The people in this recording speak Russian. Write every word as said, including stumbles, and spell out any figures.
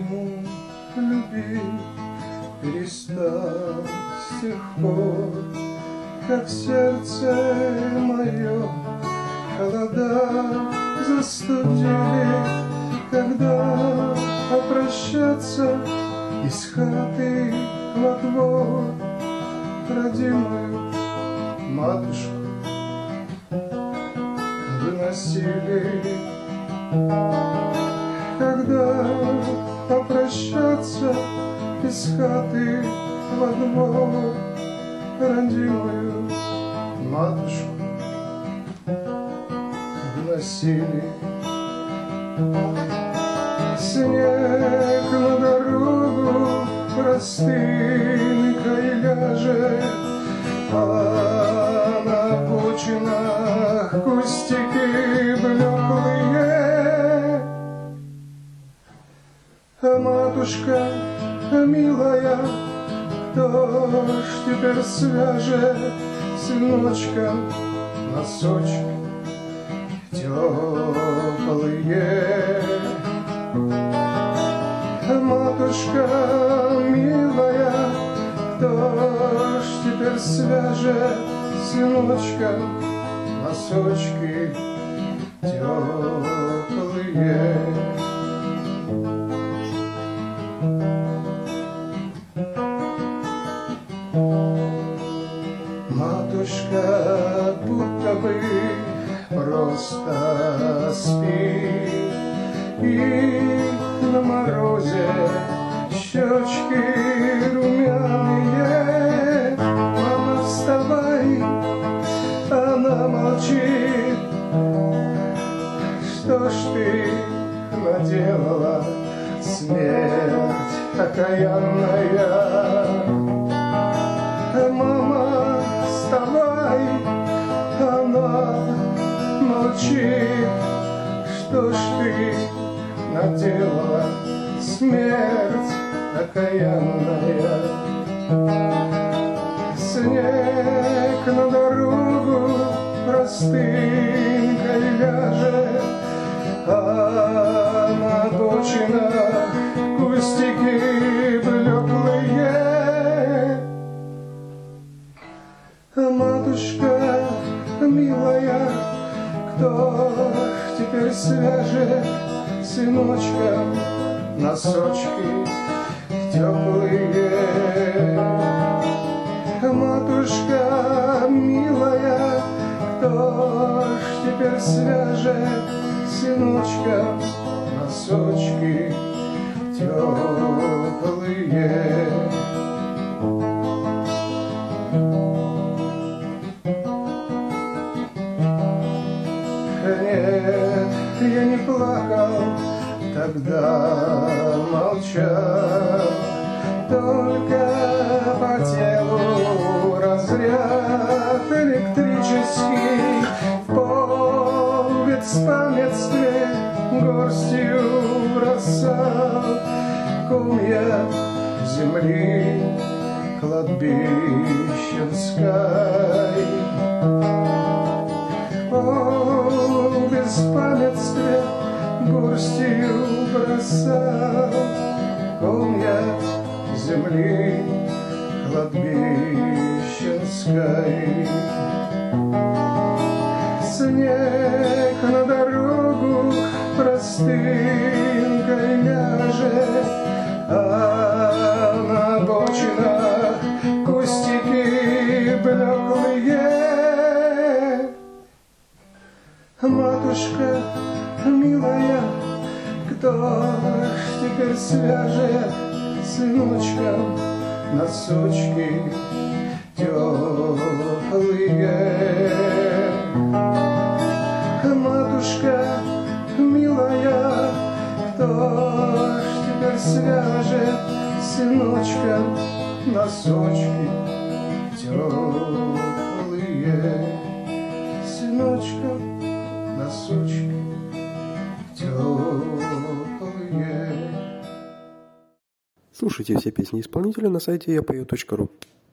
по-прежнему любить перестал с тех пор, как сердце мое холода застудили, когда попрощаться из хаты во двор родимую матушку выносили. Когда попрощаться из хаты во двор родимую матушку выносили. Снег на дорогу простынкой ляжет, а на обочинах кустики блеклые. Матушка милая, кто ж теперь свяжет сыночком носочки теплые? Матушка милая, кто ж теперь свяжет сыночком носочки теплые? Матушка будто бы просто спит, и на морозе щечки румяные. Мама, вставай, она молчит. Что ж ты наделала, смерть окаянная? Мама, вставай, она молчит. Что ж ты наделала, смерть окаянная? Снег на дорогу простынкой ляжет, а на обочинах кустики блеклые. Матушка милая, кто ж теперь свяжет сыночком носочки теплые? Матушка милая, кто ж теперь свяжет сыночком носочки теплые? Нет, я не плакал, тогда молчал, только по телу разряд электрический в пол в беспамятстве горстью бросал комья земли кладбищенской. В беспамятстве горстью бросал комья земли кладбищенской. Снег на дорогу простынкой ляжет, а на обочинах кустики блеклые. Матушка милая, кто ж теперь свяжет сыночком носочки теплые? Матушка милая, кто ж теперь свяжет сыночком носочки теплые? Сыночком носочки теплые. Слушайте все песни исполнителя на сайте я пою точка ру.